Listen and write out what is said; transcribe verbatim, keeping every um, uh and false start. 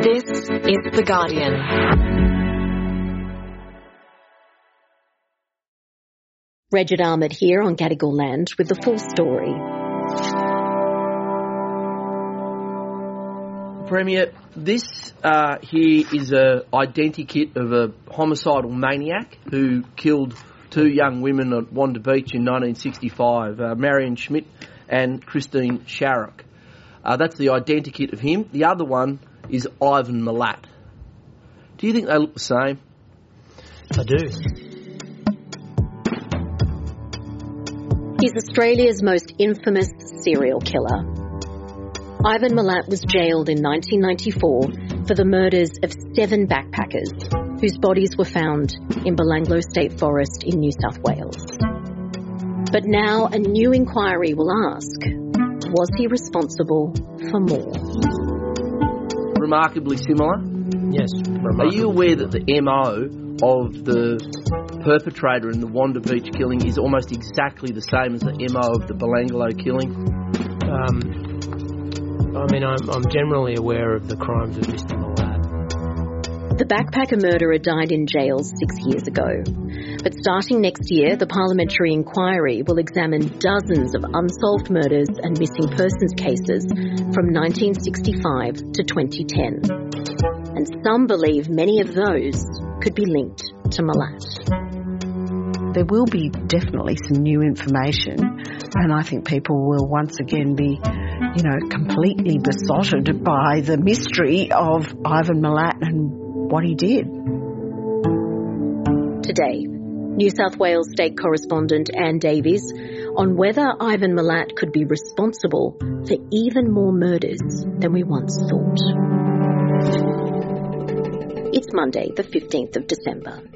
This is The Guardian. Regid Ahmed here on Gadigal Land with the full story. Premier, this uh, here is a identikit of a homicidal maniac who killed two young women at Wanda Beach in nineteen sixty-five, uh, Marion Schmidt and Christine Sharrock. Uh, that's the identikit of him. The other one is Ivan Milat. Do you think they look the same? I do. He's Australia's most infamous serial killer. Ivan Milat was jailed in nineteen ninety-four for the murders of seven backpackers whose bodies were found in Belanglo State Forest in New South Wales. But now a new inquiry will ask, was he responsible for more? Remarkably similar. Yes. Are you aware that the M O of the perpetrator in the Wanda Beach killing is almost exactly the same as the M O of the Belanglo killing? Um, I mean, I'm, I'm generally aware of the crimes of Mister Milat. The backpacker murderer died in jail six years ago. But starting next year, the parliamentary inquiry will examine dozens of unsolved murders and missing persons cases from nineteen sixty-five to twenty ten. And some believe many of those could be linked to Milat. There will be definitely some new information, and I think people will once again be, you know, completely besotted by the mystery of Ivan Milat and what he did. Today, New South Wales State Correspondent Anne Davies on whether Ivan Milat could be responsible for even more murders than we once thought. It's Monday, the fifteenth of December.